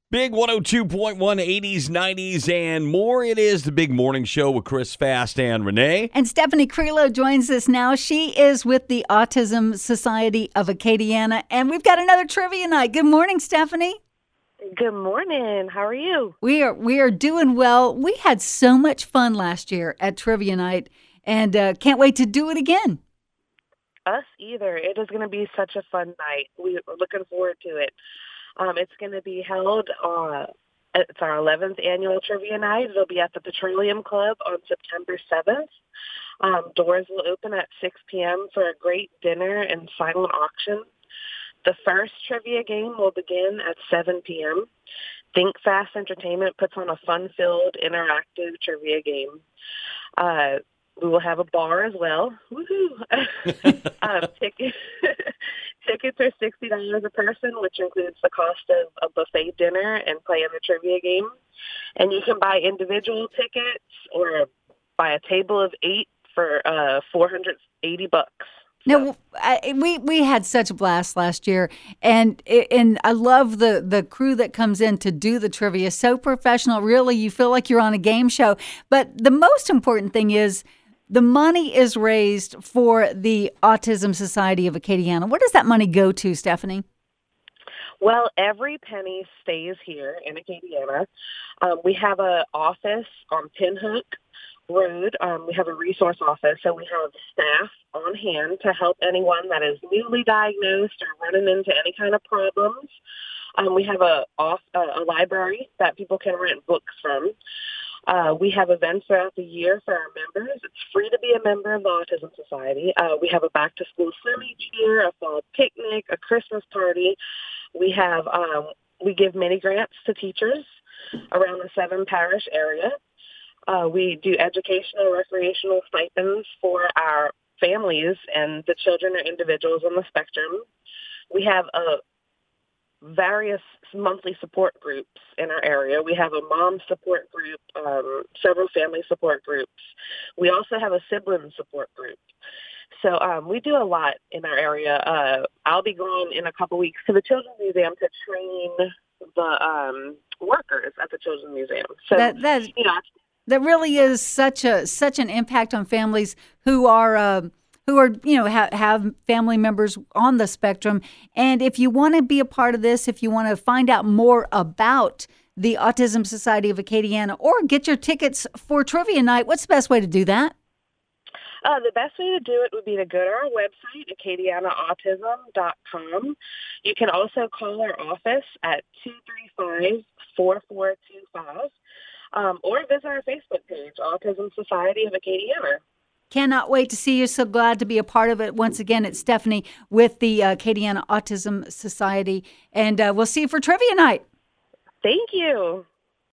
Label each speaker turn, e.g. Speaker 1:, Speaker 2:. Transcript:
Speaker 1: Big 102.1, 80s, 90s, and more. It is the Big Morning Show with Chris Fast and Renee.
Speaker 2: And Stephanie Creelo joins us now. She is with the Autism Society of Acadiana, and we've got another trivia night. Good morning, Stephanie.
Speaker 3: Good morning. How are you?
Speaker 2: We are doing well. We had so much fun last year at Trivia Night, and can't wait to do it again.
Speaker 3: Us either. It is going to be such a fun night. We're looking forward to it. It's going to be held it's our 11th annual trivia night. It'll be at the Petroleum Club on September 7th. Doors will open at 6 p.m. for a great dinner and silent auction. The first trivia game will begin at 7 p.m. Think Fast Entertainment puts on a fun-filled, interactive trivia game. We will have a bar as well. Woohoo! Tickets are $60 a person, which includes the cost of a buffet dinner and playing the trivia game. And you can buy individual tickets or buy a table of 8 for $480.
Speaker 2: No, we had such a blast last year, and I love the crew that comes in to do the trivia. So professional, really, you feel like you're on a game show. But the most important thing is the money is raised for the Autism Society of Acadiana. Where does that money go to, Stephanie?
Speaker 3: Well, every penny stays here in Acadiana. We have an office on Pinhook Road. We have a resource office, so we have staff on hand to help anyone that is newly diagnosed or running into any kind of problems. We have a library that people can rent books from. We have events throughout the year for our members. It's free to be a member of the Autism Society. We have a back-to-school swim each year, a fall picnic, a Christmas party. We have we give mini grants to teachers around the 7-parish area. We do educational, recreational stipends for our families and the children or individuals on the spectrum. We have various monthly support groups in our area. We have a mom support group, several family support groups. We also have a sibling support group. So we do a lot in our area. I'll be going in a couple weeks to the Children's Museum to train the workers at the Children's Museum. So
Speaker 2: that really is such an impact on families who are have family members on the spectrum. And if you want to be a part of this, if you want to find out more about the Autism Society of Acadiana or get your tickets for Trivia Night, what's the best way to do that?
Speaker 3: The best way to do it would be to go to our website, acadianaautism.com. You can also call our office at 235-4425 or visit our Facebook page, Autism Society of Acadiana.
Speaker 2: Cannot wait to see you. So glad to be a part of it. Once again, it's Stephanie with the Acadiana Autism Society. And we'll see you for Trivia Night.
Speaker 3: Thank you.